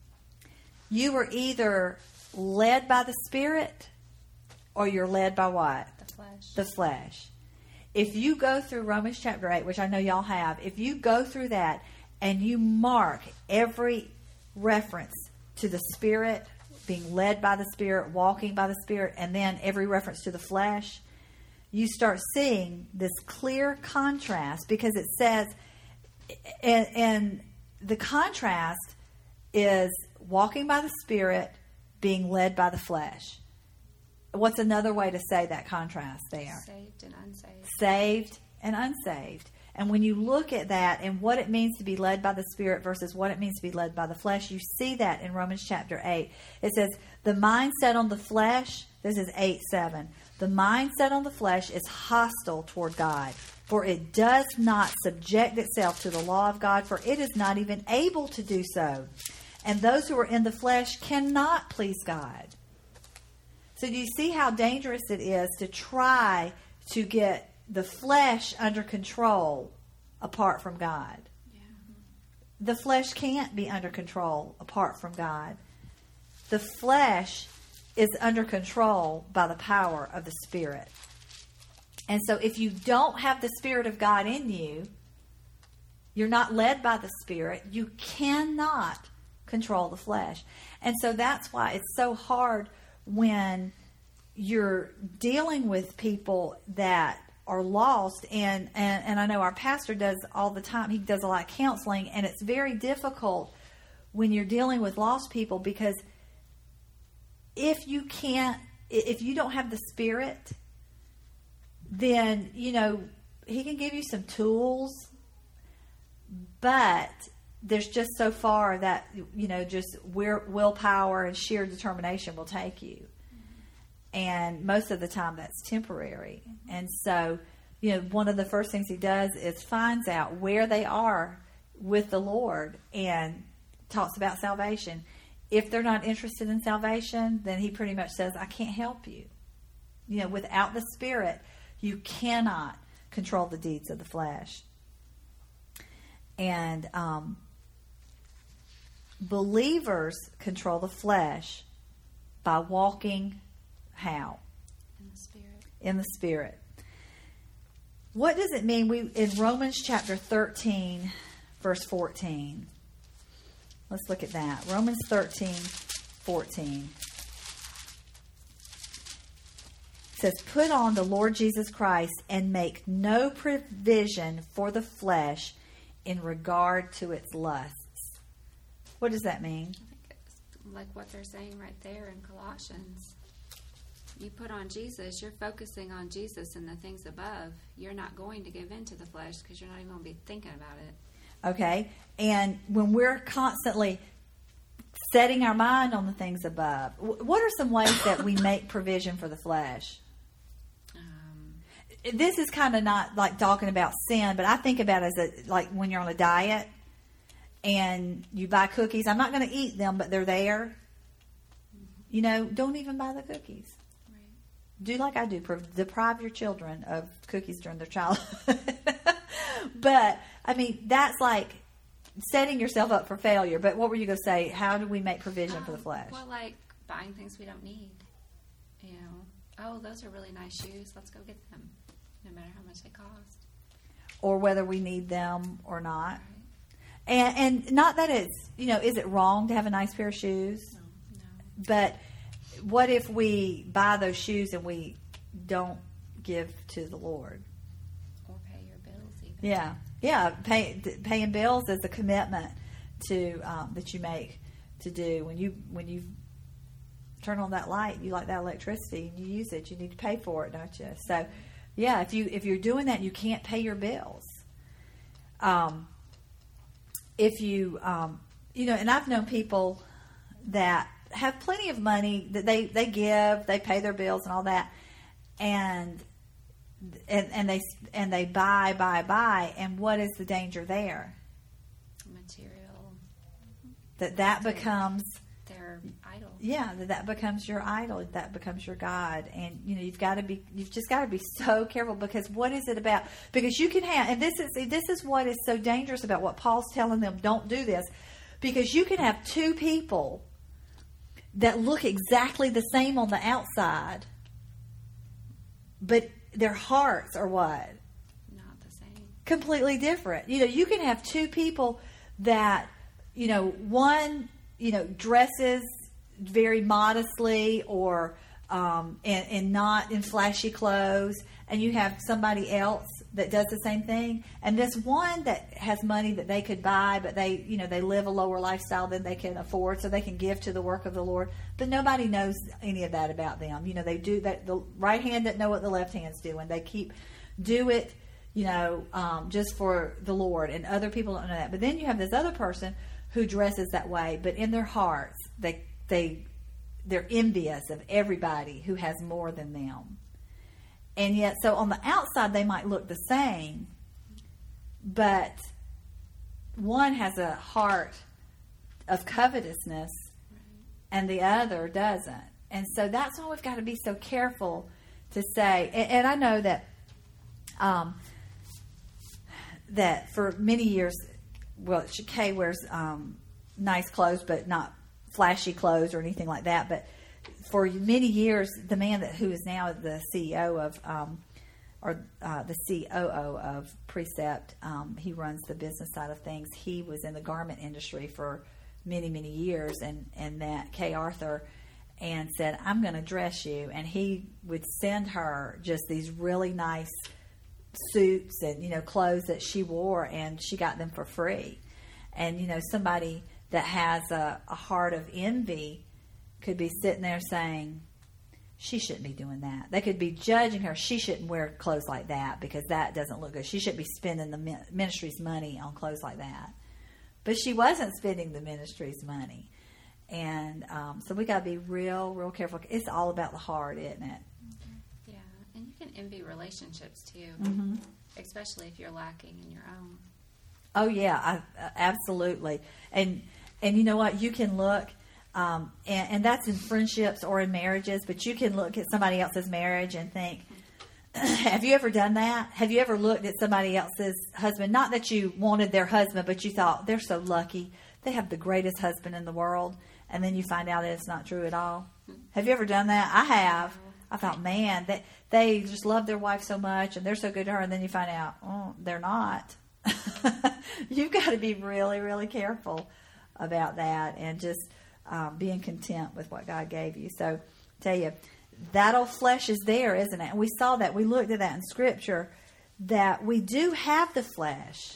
you are either led by the Spirit or you're led by what? The flesh. The flesh. If you go through Romans chapter eight, which I know y'all have, if you go through that and you mark every reference to the Spirit, being led by the Spirit, walking by the Spirit, and then every reference to the flesh, you start seeing this clear contrast, because it says, and, and the contrast is walking by the Spirit, being led by the flesh. What's another way to say that contrast there? Saved and unsaved. Saved and unsaved. And when you look at that and what it means to be led by the Spirit versus what it means to be led by the flesh, you see that in Romans chapter eight. It says, the mind set on the flesh, this is eight seven. The mind set on the flesh is hostile toward God, for it does not subject itself to the law of God, for it is not even able to do so. And those who are in the flesh cannot please God. So do you see how dangerous it is to try to get the flesh under control apart from God? Yeah. The flesh can't be under control apart from God. The flesh is under control by the power of the Spirit. And so if you don't have the Spirit of God in you, you're not led by the Spirit, you cannot control the flesh. And so that's why it's so hard when you're dealing with people that are lost. And, and, and I know our pastor does all the time. He does a lot of counseling, and it's very difficult when you're dealing with lost people, because if you can't, if you don't have the Spirit, then, you know, he can give you some tools, but there's just so far that, you know, just will, willpower and sheer determination will take you. And most of the time that's temporary. And so, you know, one of the first things he does is finds out where they are with the Lord and talks about salvation. If they're not interested in salvation, then he pretty much says, I can't help you. You know, without the Spirit, you cannot control the deeds of the flesh. And um, believers control the flesh by walking how? In the Spirit. In the Spirit. What does it mean? We in Romans chapter thirteen, verse fourteen. Let's look at that. Romans thirteen, fourteen. It says, put on the Lord Jesus Christ and make no provision for the flesh in regard to its lusts. What does that mean? I think it's like what they're saying right there in Colossians. You put on Jesus, you're focusing on Jesus and the things above. You're not going to give in to the flesh because you're not even going to be thinking about it. Okay? And when we're constantly setting our mind on the things above, what are some ways that we make provision for the flesh? Um, This is kind of not like talking about sin, but I think about it as a, like when you're on a diet and you buy cookies. I'm not going to eat them, but they're there. You know, don't even buy the cookies. right. Do like I do, deprive your children of cookies during their childhood. But, I mean, that's like setting yourself up for failure. But what were you going to say? How do we make provision Um, for the flesh? Well, like buying things we don't need. You know, oh, those are really nice shoes. Let's go get them, no matter how much they cost. Or whether we need them or not. Right? And, and not that it's, you know, is it wrong to have a nice pair of shoes? No, no. But what if we buy those shoes and we don't give to the Lord? Or pay your bills even. Yeah, yeah. Pay, paying bills is a commitment to um, that you make to do when you when you turn on that light. You like that electricity and you use it. You need to pay for it, don't you? So, yeah. If you if you're doing that, you can't pay your bills. Um, if you um, you know, and I've known people that have plenty of money that they, they give, they pay their bills and all that, and and and they and they buy, buy, buy, and what is the danger there? Material. That that becomes Their idol. yeah, that that becomes your idol, that becomes your God, and you know you've got to be you've just got to be so careful because what is it about? Because you can have, and this is this is what is so dangerous about what Paul's telling them. Don't do this, because you can have two people that look exactly the same on the outside, but their hearts are what? Not the same. Completely different. You know, you can have two people that, you know, one, you know, dresses very modestly or um, and, and not in flashy clothes, and you have somebody else that does the same thing, and this one that has money that they could buy, but they, you know, they live a lower lifestyle than they can afford, so they can give to the work of the Lord, but nobody knows any of that about them. You know, they do that. The right hand doesn't know what the left hand's doing. They keep do it, you know, um, just for the Lord, and other people don't know that. But then you have this other person who dresses that way, but in their hearts, they they they're envious of everybody who has more than them. And yet, so on the outside, they might look the same, but one has a heart of covetousness and the other doesn't. And so that's why we've got to be so careful to say, and, and I know that um, that for many years, well, Kay wears um, nice clothes, but not flashy clothes or anything like that, but for many years, the man that who is now the C E O of, um, or uh, the C O O of Precept, um, he runs the business side of things. He was in the garment industry for many, many years, and, and met Kay Arthur and said, I'm going to dress you. And he would send her just these really nice suits and, you know, clothes that she wore, and she got them for free. And, you know, somebody that has a, a heart of envy could be sitting there saying, she shouldn't be doing that. They could be judging her. She shouldn't wear clothes like that because that doesn't look good. She shouldn't be spending the ministry's money on clothes like that. But she wasn't spending the ministry's money. And um, so we got to be real, real careful. It's all about the heart, isn't it? Yeah, and you can envy relationships too, Mm-hmm. especially if you're lacking in your own. Oh, yeah, I, uh, absolutely. And, and you know what? You can look... Um, and, and that's in friendships or in marriages, but you can look at somebody else's marriage and think, have you ever done that? Have you ever looked at somebody else's husband? Not that you wanted their husband, but you thought, they're so lucky. They have the greatest husband in the world. And then you find out that it's not true at all. Have you ever done that? I have. I thought, man, they, they just love their wife so much and they're so good to her. And then you find out, oh, they're not. You've got to be really, really careful about that and just um, being content with what God gave you. So, I tell you, that old flesh is there, isn't it? And we saw that. We looked at that in Scripture, that we do have the flesh.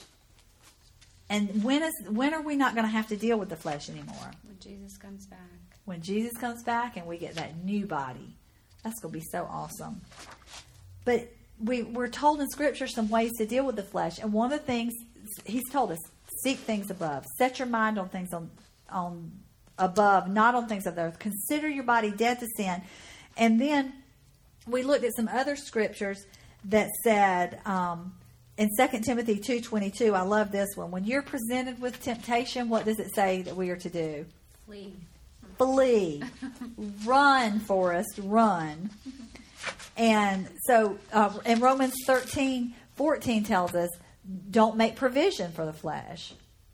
And when is when are we not going to have to deal with the flesh anymore? When Jesus comes back. When Jesus comes back and we get that new body. That's going to be so awesome. But we, we're told in Scripture some ways to deal with the flesh. And one of the things He's told us, seek things above. Set your mind on things on, on above, not on things of the earth. Consider your body dead to sin. And then we looked at some other Scriptures that said... Um, in Second Timothy two twenty-two, I love this one. When you're presented with temptation, what does it say that we are to do? Flee. Flee. Run, Forrest, run. And so uh, in Romans thirteen fourteen tells us, don't make provision for the flesh.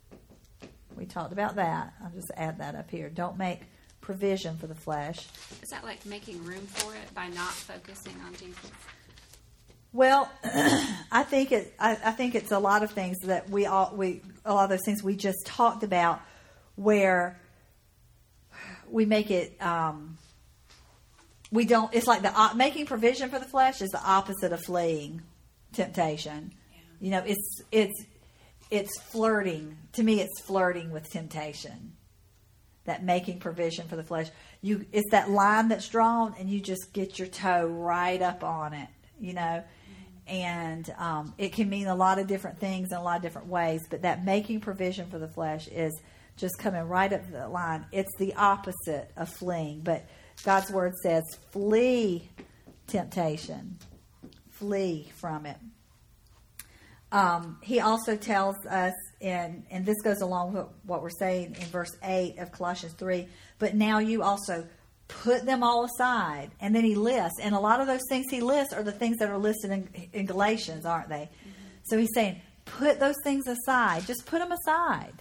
We talked about that. I'll just add that up here. Don't make provision for the flesh. Is that like making room for it by not focusing on Jesus? Well, I think it. I, I think it's a lot of things that we all we a lot of those things we just talked about, where we make it. Um, we don't. It's like the uh, making provision for the flesh is the opposite of fleeing temptation. Yeah. You know, it's it's it's flirting. To me, it's flirting with temptation. That making provision for the flesh. You, it's that line that's drawn, and you just get your toe right up on it. You know. And um, it can mean a lot of different things in a lot of different ways. But that making provision for the flesh is just coming right up the line. It's the opposite of fleeing. But God's Word says, flee temptation. Flee from it. Um, he also tells us, in, and this goes along with what we're saying in verse eight of Colossians three, but now you also put them all aside. And then he lists, and a lot of those things he lists are the things that are listed in, in Galatians, aren't they? Mm-hmm. So he's saying, put those things aside. Just put them aside.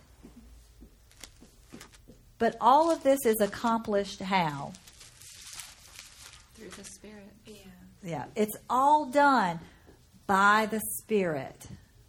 But all of this is accomplished how? Through the Spirit. Yeah. Yeah. It's all done by the Spirit.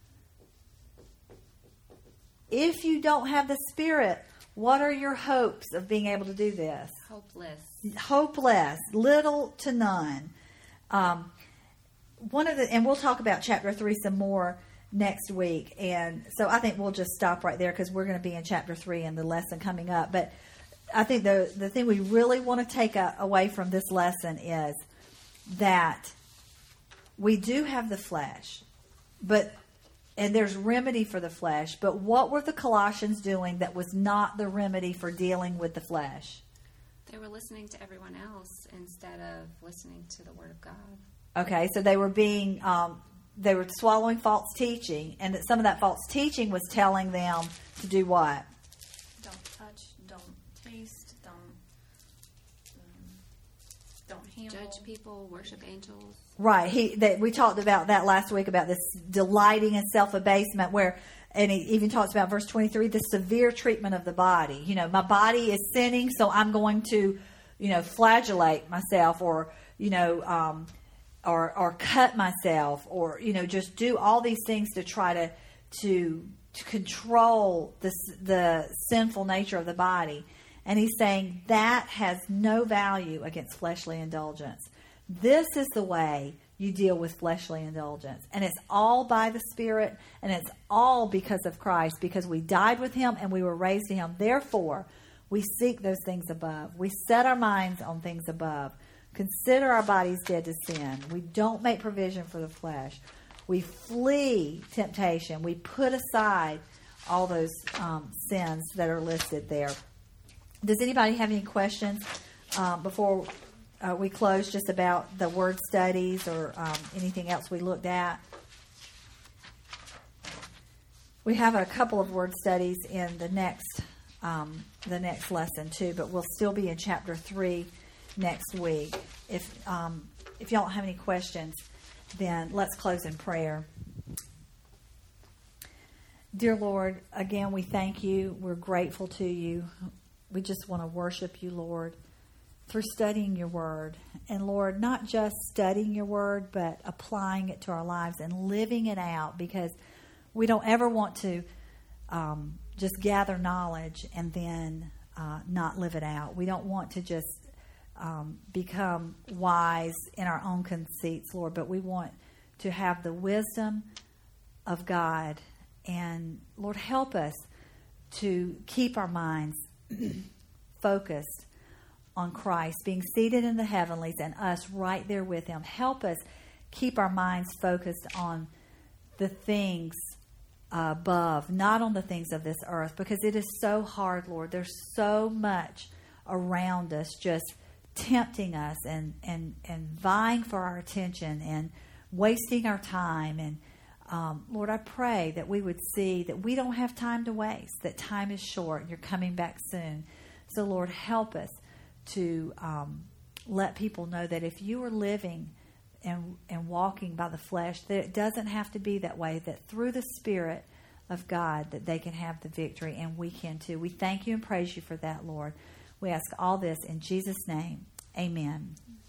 If you don't have the Spirit, what are your hopes of being able to do this? Hopeless. Hopeless. Little to none. Um, one of the, and we'll talk about chapter three some more next week. And so I think we'll just stop right there because we're going to be in chapter three in the lesson coming up. But I think the the thing we really want to take a, away from this lesson is that we do have the flesh, but and there's remedy for the flesh. But what were the Colossians doing that was not the remedy for dealing with the flesh? They were listening to everyone else instead of listening to the Word of God. Okay, so they were being, um, they were swallowing false teaching, and that some of that false teaching was telling them to do what? Don't touch, don't taste, don't um, don't handle. Judge people, worship angels. Right. He that we talked about that last week about this delighting in self-abasement, where, and he even talks about verse twenty-three, the severe treatment of the body. You know, my body is sinning, so I'm going to, you know, flagellate myself, or you know, um, or or cut myself, or you know, just do all these things to try to to to control the the sinful nature of the body. And he's saying that has no value against fleshly indulgence. This is the way you deal with fleshly indulgence. And it's all by the Spirit, and it's all because of Christ, because we died with Him and we were raised to Him. Therefore, we seek those things above. We set our minds on things above. Consider our bodies dead to sin. We don't make provision for the flesh. We flee temptation. We put aside all those um, sins that are listed there. Does anybody have any questions um, before uh, we close, just about the word studies or um, anything else we looked at? We have a couple of word studies in the next um, the next lesson too, but we'll still be in chapter three next week. If um, if y'all don't have any questions, then let's close in prayer. Dear Lord, again, we thank you. We're grateful to you. We just want to worship you, Lord, through studying your word. And Lord, not just studying your word, but applying it to our lives and living it out, because we don't ever want to um, just gather knowledge and then uh, not live it out. We don't want to just um, become wise in our own conceits, Lord, but we want to have the wisdom of God. And Lord, help us to keep our minds focused on Christ, being seated in the heavenlies and us right there with him. Help us keep our minds focused on the things above, not on the things of this earth, because it is so hard, Lord. There's so much around us just tempting us and, and, and vying for our attention and wasting our time. And um, Lord, I pray that we would see that we don't have time to waste, that time is short and you're coming back soon. So Lord, help us to um, let people know that if you are living and and walking by the flesh, that it doesn't have to be that way, that through the Spirit of God that they can have the victory, and we can too. We thank you and praise you for that, Lord. We ask all this in Jesus' name. Amen.